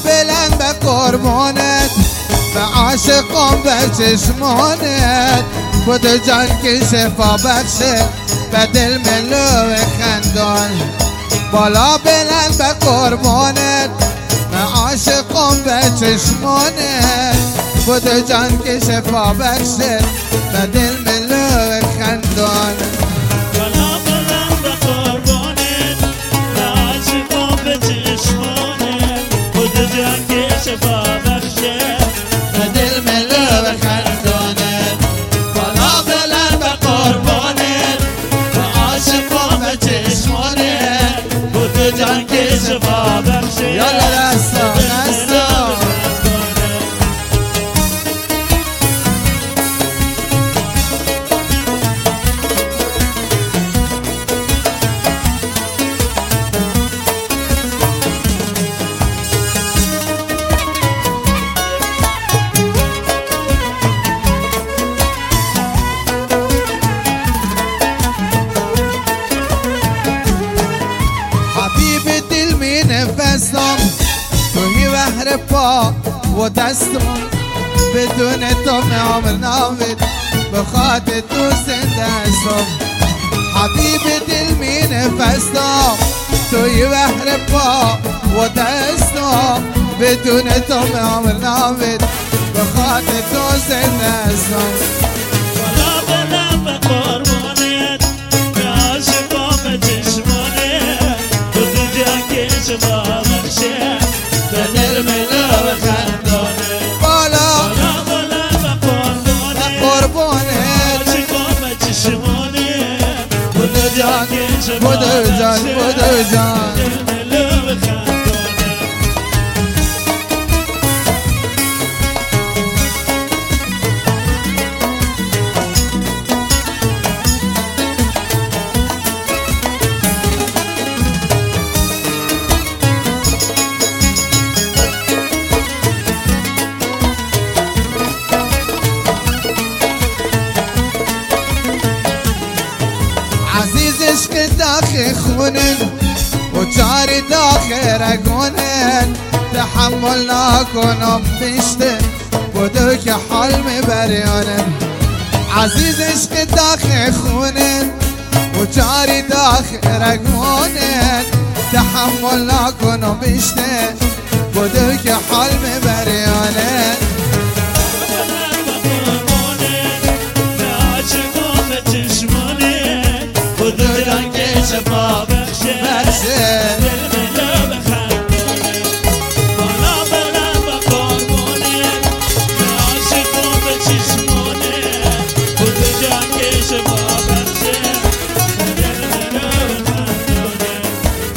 بلند به قربانت، به عاشقان به چشمانت، خود جان که شفا بخشه به دل ملو و خندان. بالا بلند به قربانت، به عاشقان به چشمانت، خود جان که شفا بخشه به دل ملو و خندان. بالا بلند به قربانت، به عاشقان به چشمانت، خود جان که شفا بخشه به دل ملو و خندانت. بالا بلند به قربانت، به عاشقان به چشمانت، خود جان که شفا بخشه. یالا دستا دستا. حبیب دل می نفستم، توی بحر پا و دستم، بدون تو عمر نامید، به خاطر تو زنده هستم. حبیب دل می نفستم، توی بحر پا و دستم، بدون تو عمر نامید، به خاطر تو زنده هستم. بالا بلند به قربانت، به عاشقان به چشمانت، خود جان که شفا بخشه به دل ملو و خندانت. بالا بلند به قربانت، عاشقان به چشمانت، خود جان که شفا بودو جان بخشه بودو جان. به دل ملو و خندانت. عزیز عشق داخل خونن و چاری داخل رگونن، تحمل نکنم پشته بودو که حال میبریانن. عزیز عشق داخل خونن و چاری داخل رگونن، تحمل نکنم پشته بودو که حال میبریانن. خود جان که شفا بخشه دل ملو و خندانت. بالا بلند به قربانت، به عاشقان به چشمانت، خود جان که شفا بخشه دل ملو و خندانت.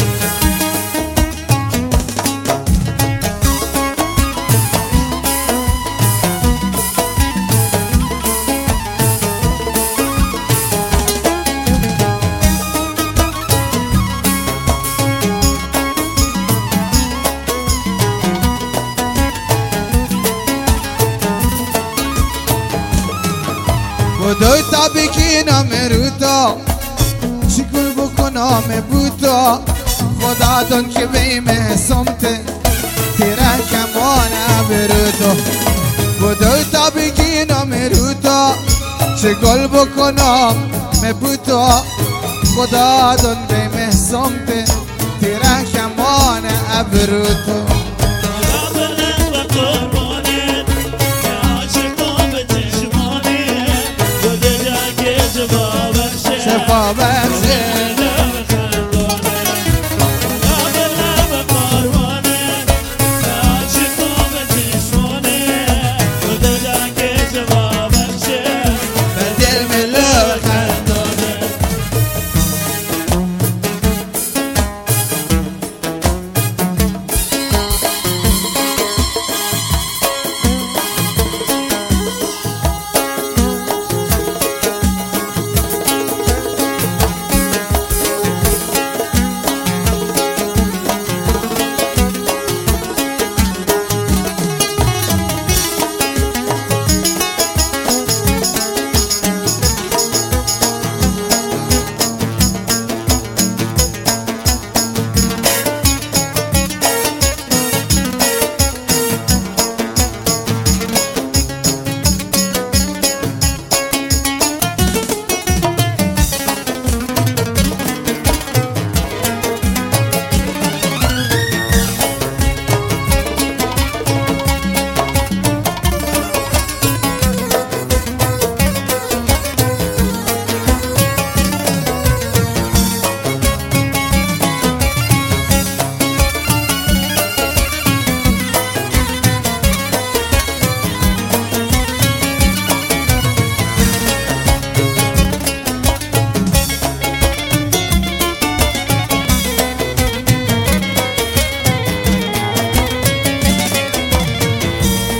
بودوی تا بگینم روتا، چیکار بکنم بوتا، خدا دون که بیم سمت تیره کمانه بروتو. بودوی تا بگینم روتا، چیکار بکنم بوتا، خدا دون بیم سمت تیره کمانه بروتو. بالا بلند به قربانت، به عاشقان به چشمانت، خود جان که شفا بخشه شفا بخشه به دل ملو و خندانه.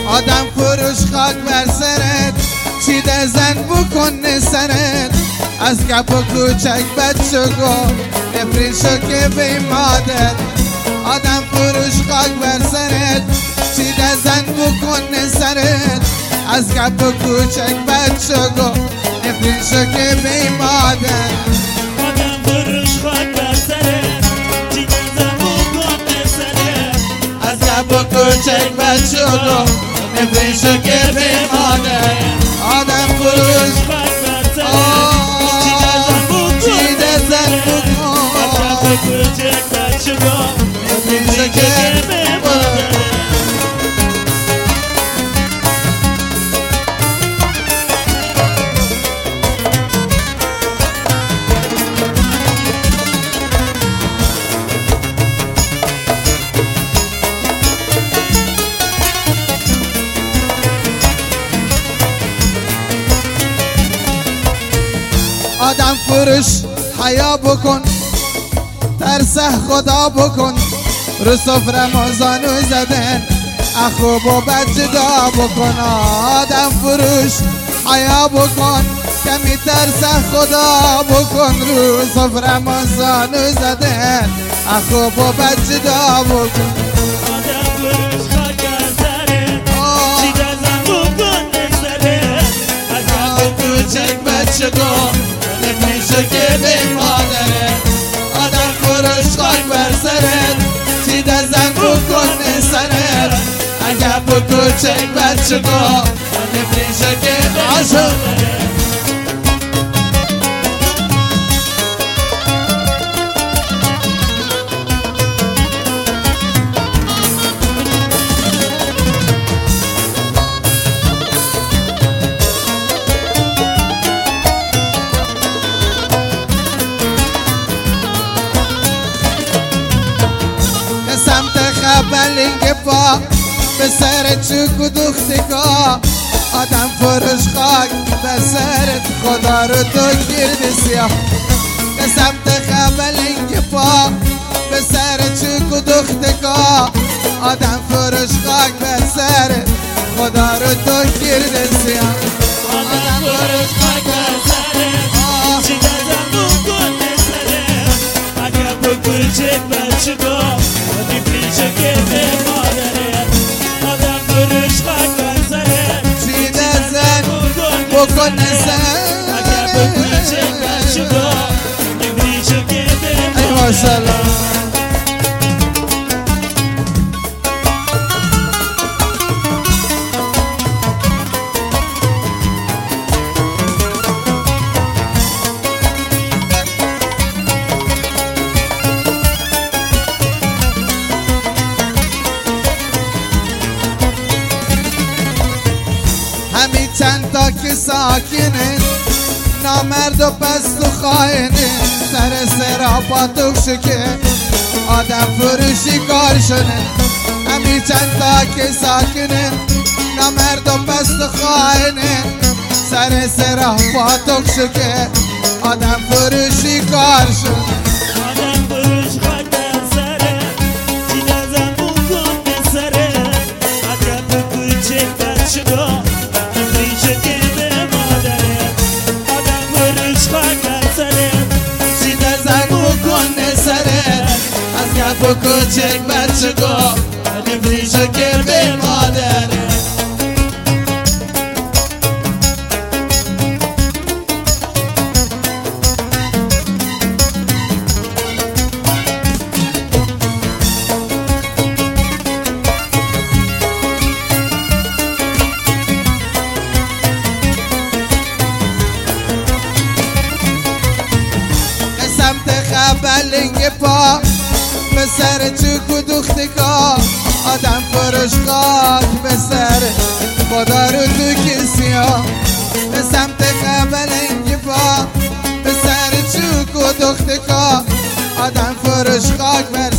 آدم فروش خاک بر سرت چیده زن بکن سرت از گپ و کوچک بچه گو نفرین شو که بی مادر آدم فروش خاک بر سرت چیده زن بکن سرت از گپ و کوچک بچه گو نفرین شو که بی مادر آدم فروش خاک بر سرت چیده زن بکن سرت از گپ و کوچک بچه گو نفرین شو که بی مادر آدم فروش خاک بر سرت چیده زن بکن کوچک بچه گو نفرین شو که بی مادر آدم فروش حیا بکن ترسه خدا بکن رو سفره مازانو زدن اخوب و بد جدا بکن آدم فروش حیا بکن کمی ترسه خدا بکن رو سفره مازانو زدن اخوب و بد جدا بکن آدم فروش خاک بر سرت چیده زن بکن سرت از گپ و کوچک بچه گو نفرین شو که بی مادره آدم فروش خاک بر سرت چیده زن بکن سرت اگر با کوچک بچه گو نفرین شو که عاشق سمت خبلنگ پا به سر چوک و دختگاه آدم فروش خاک به سرت خدا رو تو گرد سیاه به سمت خبلنگ پا به سر چوک و دختگاه آدم فروش خاک به سرت خدا رو تو گرد سیاه آدم فروش خاک بر سرت چیده زن بکن سرت اگر با کوچک بچه گو نفرین شو که بی مادرت آدم فروش خاک بر سرت چیده زن بکن سرت اگر با کوچک بچه گو نفرین شو که بی ای ماشالله همی چند تا که ساکنه نامرد و پست و خائنه سر سراپاتوک شکه آدم فروشی کار شده همی چند تا که ساکنه نامرد و پست و خائنه سر سراپاتوک شکه آدم فروشی کار شده آدم فروش خاک بر سرت چیده زن بکن سرت اگر با کوچک بچه گو نفرین شو که بی مادرت آدم فروش خاک بر سرت چیده زن بکن سرت از گپ و کوچک بچه گو نفرین شو که بی مادره سمت خبلنگ پا به سر چوک و دختگاه آدم فروش خاک به سر خدا رو تو کسیا به سمت خبلنگ پا به سر چوک و دختگاه آدم فروش خاک بر